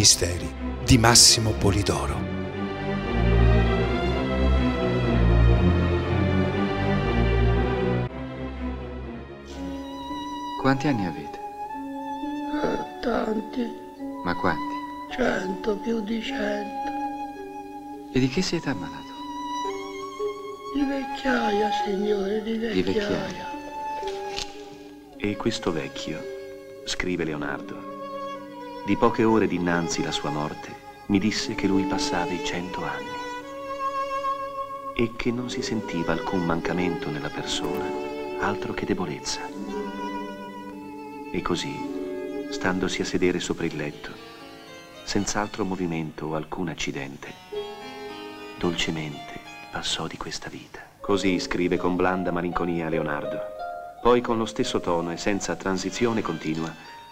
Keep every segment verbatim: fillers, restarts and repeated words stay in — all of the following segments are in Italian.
misteri di Massimo Polidoro. Quanti anni avete? Eh, tanti. Ma quanti? Cento, più di cento. E di che siete ammalato? Di vecchiaia, signore, di vecchiaia. Di vecchiaia. E questo vecchio, scrive Leonardo, di poche ore dinanzi la sua morte, mi disse che lui passava i cento anni e che non si sentiva alcun mancamento nella persona, altro che debolezza. E così, standosi a sedere sopra il letto, senza altro movimento o alcun accidente, dolcemente passò di questa vita. Così scrive con blanda malinconia Leonardo. Poi con lo stesso tono e senza transizione continua: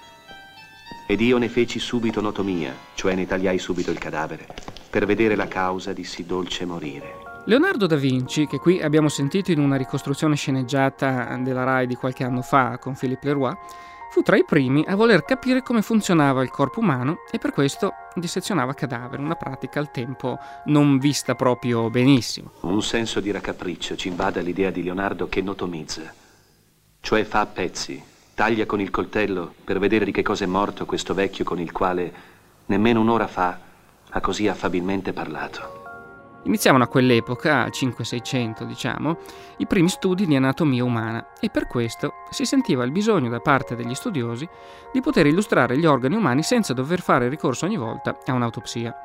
ed io ne feci subito notomia, cioè ne tagliai subito il cadavere, per vedere la causa di sì dolce morire. Leonardo da Vinci, che qui abbiamo sentito in una ricostruzione sceneggiata della Rai di qualche anno fa con Philippe Leroy, fu tra i primi a voler capire come funzionava il corpo umano e per questo dissezionava cadaveri, una pratica al tempo non vista proprio benissimo. Un senso di raccapriccio ci invade l'idea di Leonardo che notomizza, cioè fa a pezzi, taglia con il coltello per vedere di che cosa è morto questo vecchio con il quale nemmeno un'ora fa ha così affabilmente parlato. Iniziavano a quell'epoca, al cinque seicento diciamo, i primi studi di anatomia umana e per questo si sentiva il bisogno da parte degli studiosi di poter illustrare gli organi umani senza dover fare ricorso ogni volta a un'autopsia.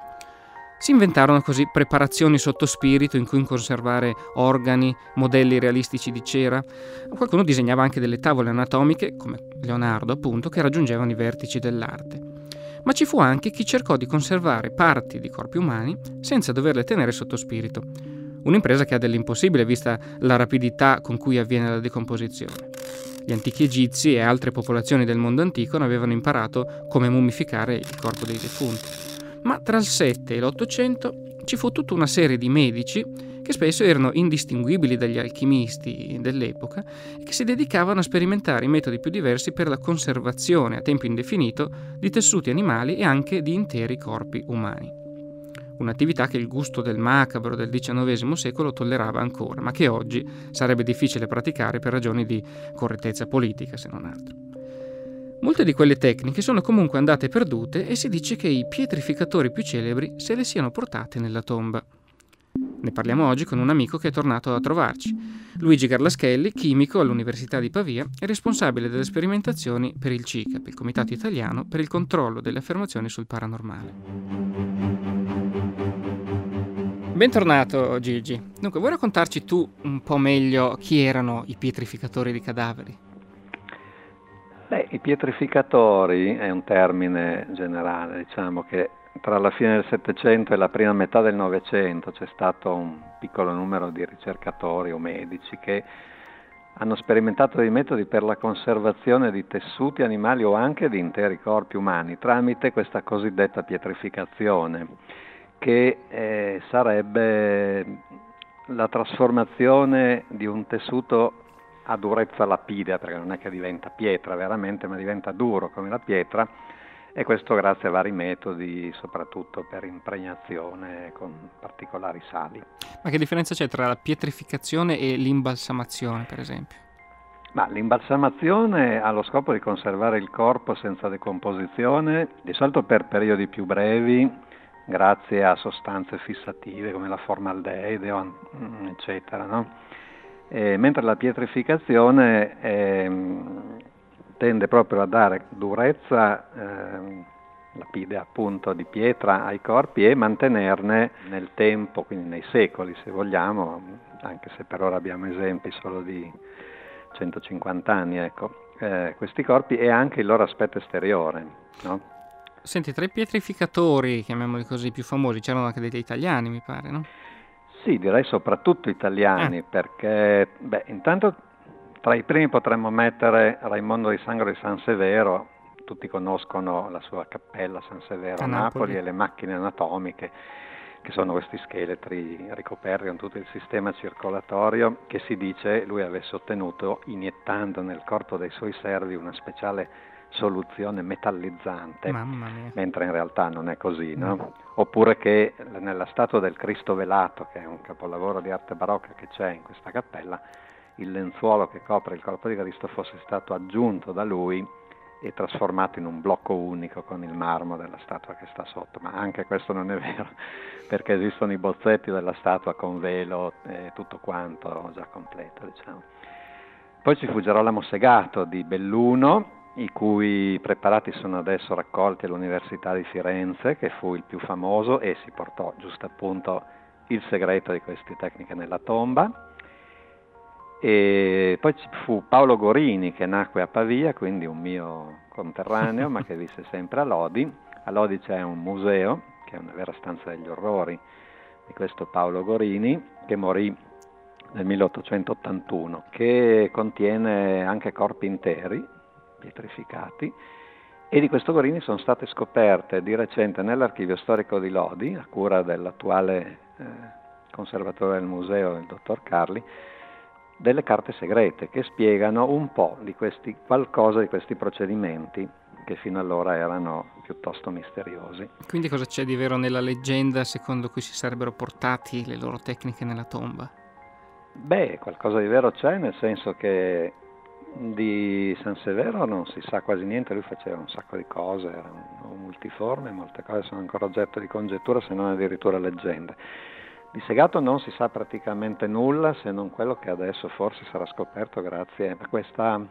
Si inventarono così preparazioni sotto spirito in cui conservare organi, modelli realistici di cera. Qualcuno disegnava anche delle tavole anatomiche, come Leonardo appunto, che raggiungevano i vertici dell'arte. Ma ci fu anche chi cercò di conservare parti di corpi umani senza doverle tenere sotto spirito. Un'impresa che ha dell'impossibile vista la rapidità con cui avviene la decomposizione. Gli antichi egizi e altre popolazioni del mondo antico non avevano imparato come mummificare il corpo dei defunti. Ma tra il sette e l'Ottocento ci fu tutta una serie di medici che spesso erano indistinguibili dagli alchimisti dell'epoca e che si dedicavano a sperimentare i metodi più diversi per la conservazione a tempo indefinito di tessuti animali e anche di interi corpi umani. Un'attività che il gusto del macabro del diciannovesimo secolo tollerava ancora, ma che oggi sarebbe difficile praticare per ragioni di correttezza politica, se non altro. Molte di quelle tecniche sono comunque andate perdute e si dice che i pietrificatori più celebri se le siano portate nella tomba. Ne parliamo oggi con un amico che è tornato a trovarci. Luigi Garlaschelli, chimico all'Università di Pavia e responsabile delle sperimentazioni per il C I C A P, il Comitato Italiano per il controllo delle affermazioni sul paranormale. Bentornato Gigi. Dunque, vuoi raccontarci tu un po' meglio chi erano i pietrificatori di cadaveri? Beh, i pietrificatori è un termine generale, diciamo che tra la fine del Settecento e la prima metà del Novecento c'è stato un piccolo numero di ricercatori o medici che hanno sperimentato dei metodi per la conservazione di tessuti animali o anche di interi corpi umani tramite questa cosiddetta pietrificazione, che eh, sarebbe la trasformazione di un tessuto a durezza lapidea, perché non è che diventa pietra veramente, ma diventa duro come la pietra, e questo grazie a vari metodi, soprattutto per impregnazione con particolari sali. Ma che differenza c'è tra la pietrificazione e l'imbalsamazione, per esempio? Ma l'imbalsamazione ha lo scopo di conservare il corpo senza decomposizione, di solito per periodi più brevi, grazie a sostanze fissative come la formaldeide, eccetera, no? Eh, mentre la pietrificazione eh, tende proprio a dare durezza eh, lapidea appunto di pietra ai corpi e mantenerne nel tempo, quindi nei secoli se vogliamo, anche se per ora abbiamo esempi solo di centocinquanta anni, ecco, eh, questi corpi e anche il loro aspetto esteriore, no? Senti, tra i pietrificatori, chiamiamoli così, più famosi, c'erano anche degli italiani, mi pare, no? Sì, direi soprattutto italiani, eh. perché, beh, intanto tra i primi potremmo mettere Raimondo di Sangro di San Severo, tutti conoscono la sua cappella San Severo a, a Napoli. Napoli e le macchine anatomiche, che sono questi scheletri ricoperti con tutto il sistema circolatorio, che si dice lui avesse ottenuto iniettando nel corpo dei suoi servi una speciale soluzione metallizzante, Mamma mia. mentre in realtà non è così, no? Oppure che nella statua del Cristo velato, che è un capolavoro di arte barocca che c'è in questa cappella, il lenzuolo che copre il corpo di Cristo fosse stato aggiunto da lui e trasformato in un blocco unico con il marmo della statua che sta sotto, ma anche questo non è vero, perché esistono i bozzetti della statua con velo e tutto quanto già completo, diciamo. Poi ci fu Gerolamo Segato di Belluno, i cui preparati sono adesso raccolti all'Università di Firenze, che fu il più famoso, e si portò giusto appunto il segreto di queste tecniche nella tomba. E poi ci fu Paolo Gorini, che nacque a Pavia, quindi un mio conterraneo, ma che visse sempre a Lodi. A Lodi c'è un museo, che è una vera stanza degli orrori, di questo Paolo Gorini, che morì nel milleottocentottantuno, che contiene anche corpi interi, pietrificati, e di questo Gorini sono state scoperte di recente nell'archivio storico di Lodi, a cura dell'attuale eh, conservatore del museo, il dottor Carli, delle carte segrete che spiegano un po' di questi, qualcosa di questi procedimenti che fino allora erano piuttosto misteriosi. Quindi cosa c'è di vero nella leggenda secondo cui si sarebbero portati le loro tecniche nella tomba? Beh, qualcosa di vero c'è, nel senso che di San Severo non si sa quasi niente, lui faceva un sacco di cose, era un multiforme, molte cose sono ancora oggetto di congettura, se non addirittura leggende. Di Segato non si sa praticamente nulla, se non quello che adesso forse sarà scoperto grazie a questa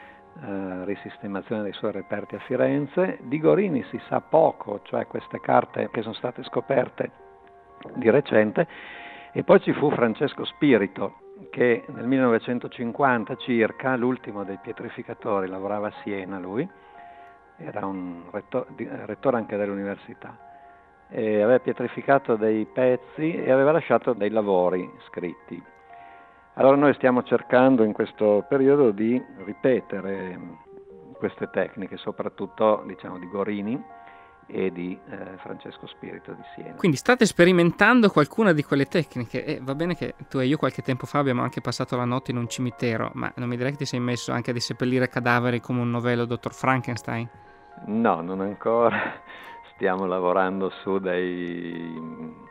eh, risistemazione dei suoi reperti a Firenze. Di Gorini si sa poco, cioè queste carte che sono state scoperte di recente, e poi ci fu Francesco Spirito, che nel millenovecentocinquanta circa, l'ultimo dei pietrificatori, lavorava a Siena lui, era un retto, rettore anche dell'università, e aveva pietrificato dei pezzi e aveva lasciato dei lavori scritti. Allora noi stiamo cercando in questo periodo di ripetere queste tecniche, soprattutto diciamo di Gorini e di eh, Francesco Spirito di Siena. Quindi state sperimentando qualcuna di quelle tecniche, e va bene che tu e io qualche tempo fa abbiamo anche passato la notte in un cimitero, ma non mi direi che ti sei messo anche a disseppellire cadaveri come un novello dottor Frankenstein? No, non ancora. Stiamo lavorando su dei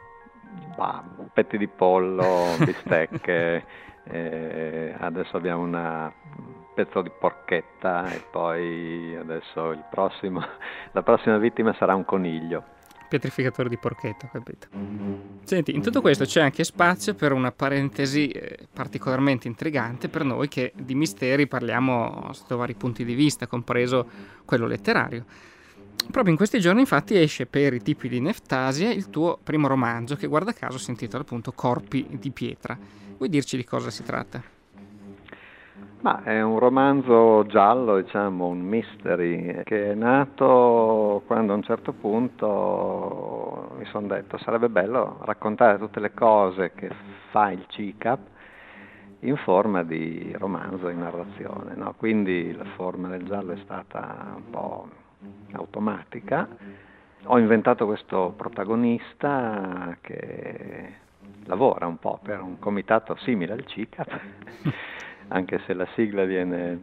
bah, petti di pollo, bistecche, eh, adesso abbiamo una pezzo di porchetta e poi adesso il prossimo, la prossima vittima sarà un coniglio. Pietrificatore di porchetta, ho capito. Senti, in tutto questo c'è anche spazio per una parentesi eh, particolarmente intrigante per noi che di misteri parliamo sotto vari punti di vista, compreso quello letterario. Proprio in questi giorni infatti esce per i tipi di Neftasia il tuo primo romanzo, che guarda caso si intitola appunto Corpi di pietra. Vuoi dirci di cosa si tratta? Ma è un romanzo giallo, diciamo, un mystery, che è nato quando a un certo punto mi sono detto sarebbe bello raccontare tutte le cose che fa il C I C A P in forma di romanzo, di narrazione, no? Quindi la forma del giallo è stata un po' automatica. Ho inventato questo protagonista che lavora un po' per un comitato simile al C I C A P, anche se la sigla viene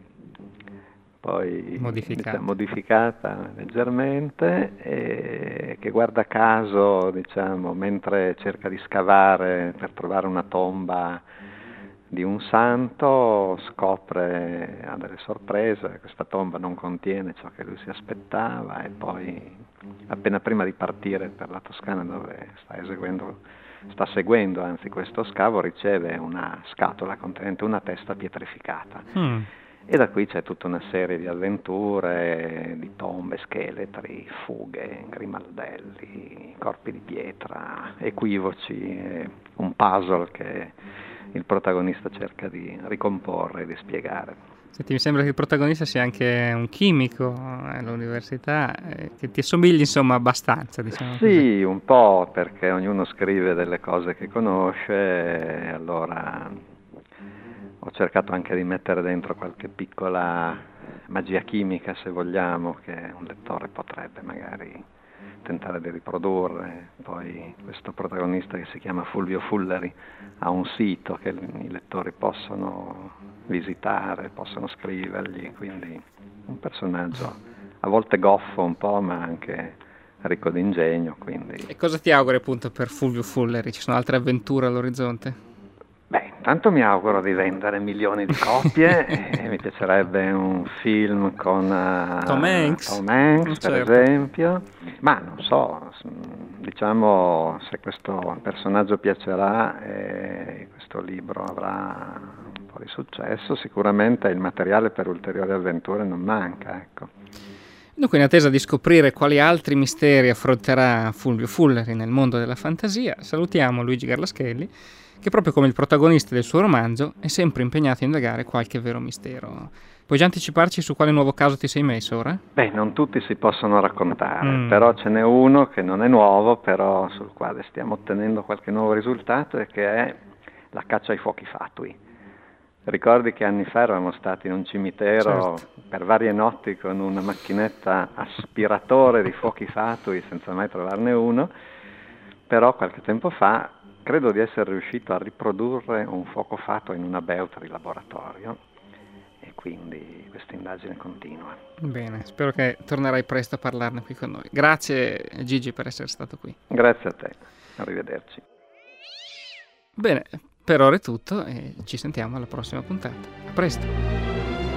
poi modificata, diciamo, modificata leggermente, e che guarda caso, diciamo, mentre cerca di scavare per trovare una tomba di un santo, scopre, ha delle sorprese, questa tomba non contiene ciò che lui si aspettava, e poi appena prima di partire per la Toscana, dove sta eseguendo, sta seguendo anzi questo scavo, riceve una scatola contenente una testa pietrificata. Mm. E da qui c'è tutta una serie di avventure, di tombe, scheletri, fughe, grimaldelli, corpi di pietra, equivoci, un puzzle che il protagonista cerca di ricomporre e di spiegare. Senti, mi sembra che il protagonista sia anche un chimico all'università, eh, che ti assomigli insomma abbastanza, diciamo. Sì, così. Un po', perché ognuno scrive delle cose che conosce, e allora ho cercato anche di mettere dentro qualche piccola magia chimica, se vogliamo, che un lettore potrebbe magari tentare di riprodurre. Poi questo protagonista, che si chiama Fulvio Fulleri, ha un sito che i lettori possono visitare, possono scrivergli, quindi un personaggio a volte goffo un po', ma anche ricco di ingegno. Quindi. E cosa ti auguri appunto per Fulvio Fulleri? Ci sono altre avventure all'orizzonte? Beh, intanto mi auguro di vendere milioni di copie e mi piacerebbe un film con uh, Tom Hanks, Tom Hanks per certo. esempio, ma non so, diciamo, se questo personaggio piacerà e questo libro avrà un po' di successo, sicuramente il materiale per ulteriori avventure non manca, ecco. Dunque, in attesa di scoprire quali altri misteri affronterà Fulvio Fulleri nel mondo della fantasia, salutiamo Luigi Garlaschelli, che proprio come il protagonista del suo romanzo è sempre impegnato a indagare qualche vero mistero. Puoi già anticiparci su quale nuovo caso ti sei messo ora? Beh, non tutti si possono raccontare, Mm. però ce n'è uno che non è nuovo, però sul quale stiamo ottenendo qualche nuovo risultato, e che è la caccia ai fuochi fatui. Ricordi che anni fa eravamo stati in un cimitero Certo. per varie notti con una macchinetta aspiratore di fuochi fatui senza mai trovarne uno, però qualche tempo fa credo di essere riuscito a riprodurre un fuoco fatui in una beuta di laboratorio, e quindi questa indagine continua. Bene, spero che tornerai presto a parlarne qui con noi. Grazie Gigi per essere stato qui. Grazie a te, arrivederci. Bene, per ora è tutto e ci sentiamo alla prossima puntata. A presto!